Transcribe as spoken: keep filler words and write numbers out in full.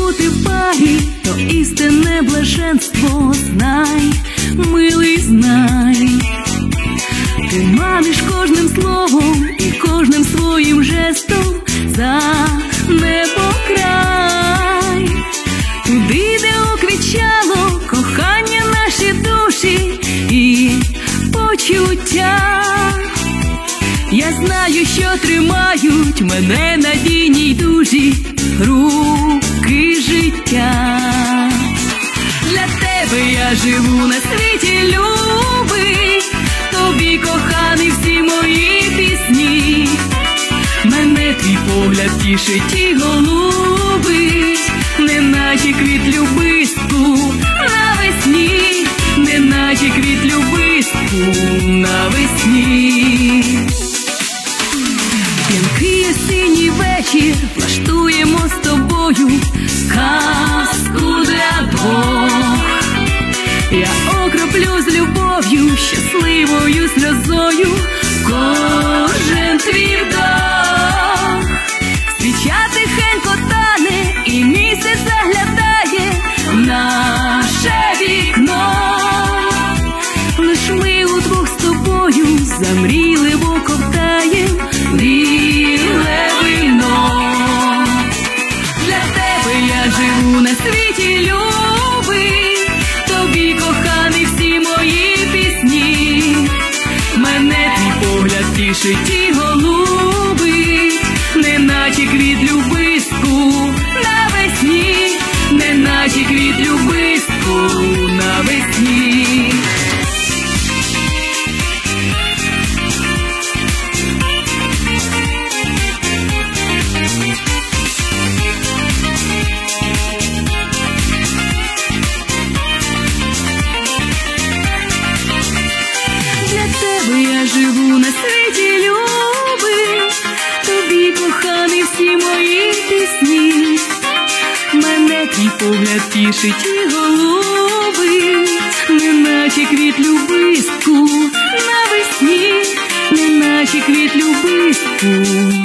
бути в парі, то істинне блаженство. Знай, милий, знай, ти маниш кожним словом і кожним своїм жестом за небокрай, туди, де уквічало кохання наші душі і почуття. Я знаю, що тримають мене надійні й дужі руки життя. Для тебе я живу на світі, любий, тобі, коханий, всі мої пісні. Мене твій погляд тішить і голубить, неначе квіт любистку навесні, неначе квіт любистку навесні. П'янкий осінній вечір влаштуємо з тобою казку для двох. Я окроплю з любов'ю, щасливою сльозою кожен твій вдох. Свіча тихенько тане і місяць заглядає в наше вікно. Лиш ми удвох з тобою замрійливо ковтаєм біле вино. Для тебе я живу на світі, любий, тобі, коханий, всі мої пісні. Мене твій погляд тішить і голубить, неначе квіт любистку навесні, неначе квіт любистку навесні. Я живу на світі, любий, тобі, коханий, всі мої пісні. Мене твій погляд тішить і голубить, неначе квіт любистку навесні, неначе квіт любистку